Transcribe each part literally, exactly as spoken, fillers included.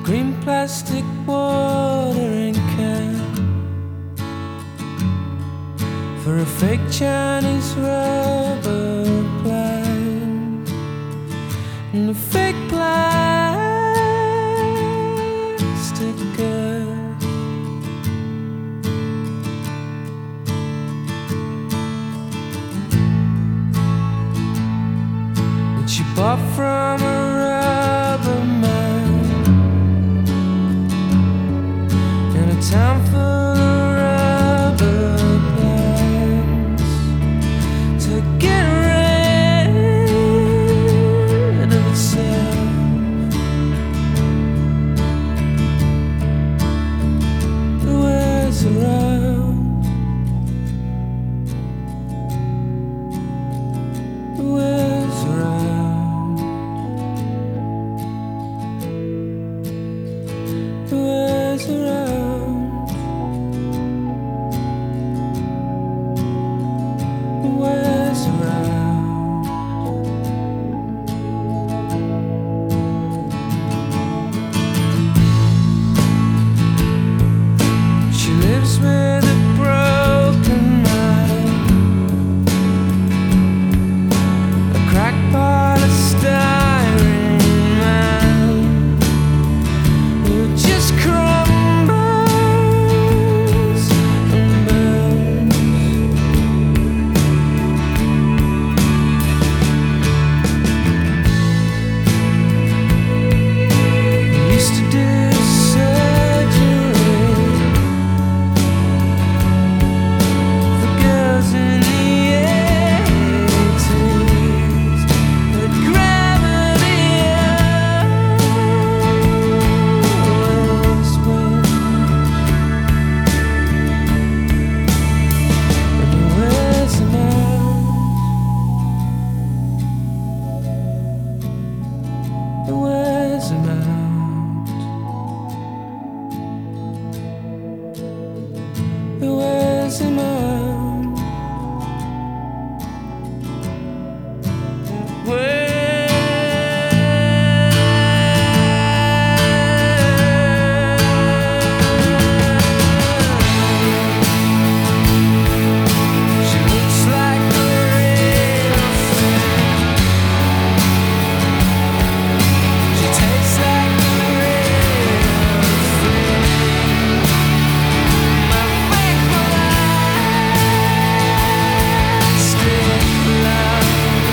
green plastic watering can for a fake Chinese rubber plant and a fake plastic girl. Which you bought from a rubber man in a town full of rubber plants to get rid of itself. It wears around. It wears around. It wears around. It wears around. She lives with a broken mind, a cracked polystyrene man who just crumbles and burns. He used to do surgery for girls in the eighties, but gravity always wins, and he wears them out. He wears them out. He wears them out. She looks like a real thing. She tastes like a real thing. My fake plastic love.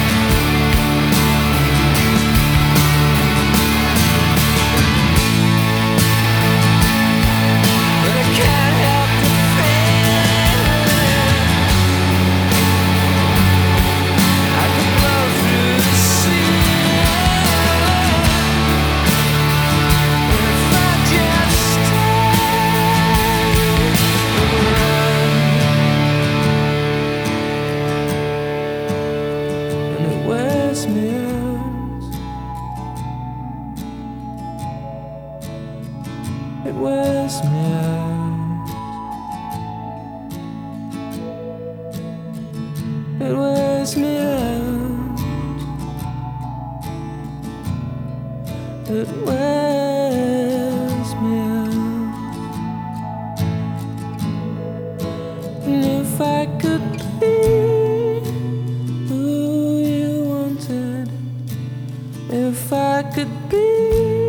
But I can't help the feeling I could blow through the ceiling if I just stayed around. And it wears me out. It wears me out. It wears me out. It wears me out. And if I could be who you wanted, if I could be